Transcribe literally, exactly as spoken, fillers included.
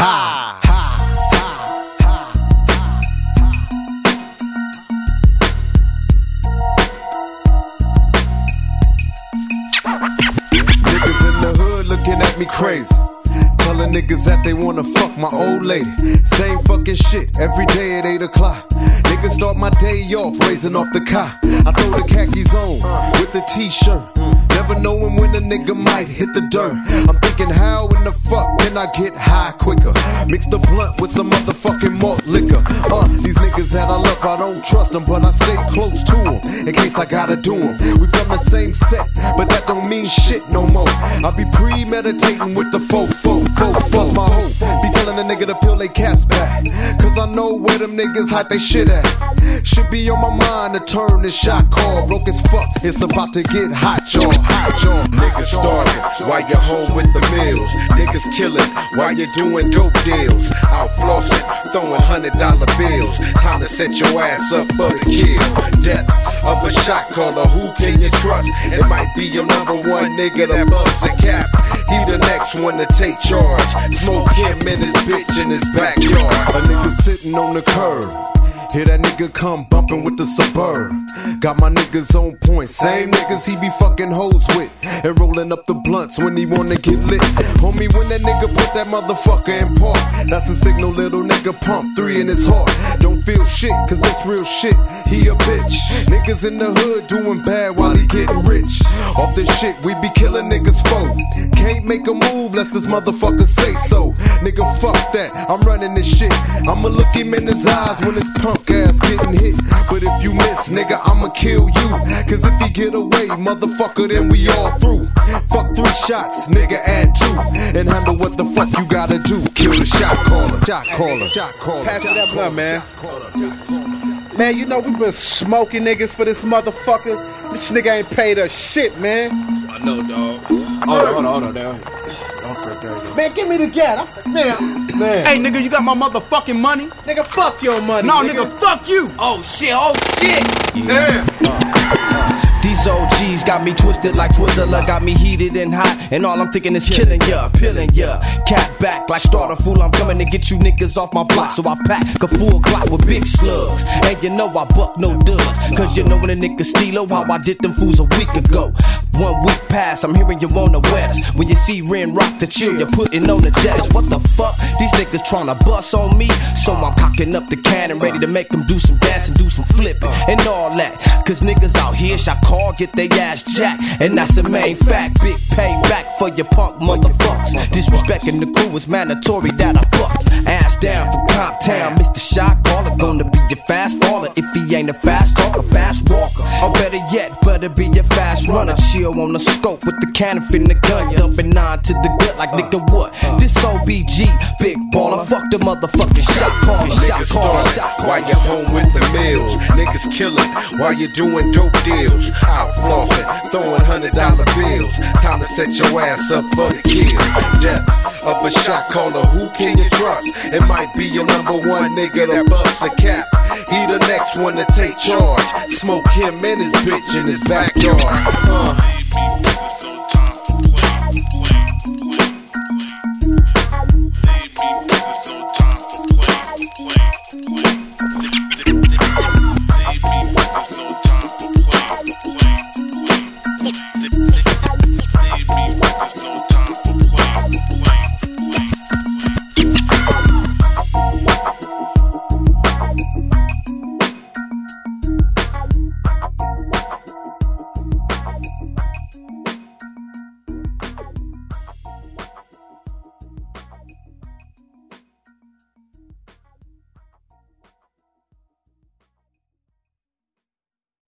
ha, ha. Niggas in the hood looking at me crazy. Telling niggas that they wanna fuck my old lady. Same fucking shit every day at eight o'clock. Niggas start my day off raising off the car. I throw the khakis on with the t-shirt. Never knowing when a nigga might hit the dirt. I'm thinking, how in the fuck can I get high quicker? Mix the blunt with some motherfucking malt liquor. Uh, these niggas that I love, I don't trust them, but I stay close to them in case I gotta do them. We from the same set, but that don't mean shit no more. I be premeditating with the fofo, fofo, my hoe. Be telling a nigga to peel they caps back, cause I know where them niggas hide they shit at. Should be on my mind to turn this shot call. Broke as fuck, it's about to get hot, y'all. Hot, y'all. Niggas starving while you're home with the meals. Niggas killing while you're doing dope deals. Out flossing, throwing hundred dollar bills. Time to set your ass up for the kill. Death of a shot caller, who can you trust? It might be your number one nigga that busts a cap. He the next one to take charge. Smoke him and his bitch in his backyard. A nigga sitting on the curb. Hear that nigga come bumpin' with the Suburb. Got my niggas on point, same niggas he be fucking hoes with. And rollin' up the blunts when he wanna get lit. Homie, when that nigga put that motherfucker in park, that's a signal little nigga pump three in his heart. Don't feel shit, cause it's real shit, he a bitch. Niggas in the hood doing bad while he getting rich. Off this shit, we be killing niggas foe. Can't make a move lest this motherfucker say so. Nigga, fuck that, I'm running this shit. I'ma look him in his eyes when his punk ass getting hit. But if you miss, nigga, I'ma kill you. Cause if he get away, motherfucker, then we all through. Fuck three shots, nigga, add two. And handle what the fuck you gotta do. Kill the shot caller, shot caller, shot caller. Pass me that blunt, man. Man, you know we been smoking niggas for this motherfucker. This nigga ain't paid us shit, man. I know, dog. Hold on, hold on, hold on, now. Don't fret there. Man, give me the gat. Man, man. Hey, nigga, you got my motherfucking money? Nigga, fuck your money. No, nigga, nigga fuck you. Oh shit, oh shit. Damn. These O Gs got me twisted like Twizzler, got me heated and hot, and all I'm thinking is killing ya, peeling ya. Cat back like starter fool, I'm coming to get you niggas off my block, so I pack a full Glock with big slugs. And you know I buck no duds, cause you know when a nigga steal how I did them fools a week ago. One week past, I'm hearing you on the wettest. When you see Ren rock the chill, you're putting on the jettest. What the fuck? These niggas tryna bust on me, so I'm cocking up the cannon, ready to make them do some dancing, do some flipping, and all that. Cause niggas out here shot call, get they ass jacked, and that's the main fact. Big payback for your punk motherfuckers. Disrespecting the crew is mandatory that I fuck. Ass down from Comptown, Mister Shot Caller, gonna be your fast faller. If he ain't a fast talker, fast walker, or better yet, better be your fast runner. Chill on the scope with the cannon fin the gun, dumping nine to the gut like nigga what? This O B G, big baller, fuck the motherfucking shot caller, shot caller, shot caller. While you're home with the meals, niggas killing while you're doing dope deals. Out flossing, throwing hundred dollar bills. Time to set your ass up for the kill. Death of a shot caller, who can you trust? It might be your number one nigga that busts a cap. He the next one to take charge. Smoke him and his bitch in his backyard. Uh.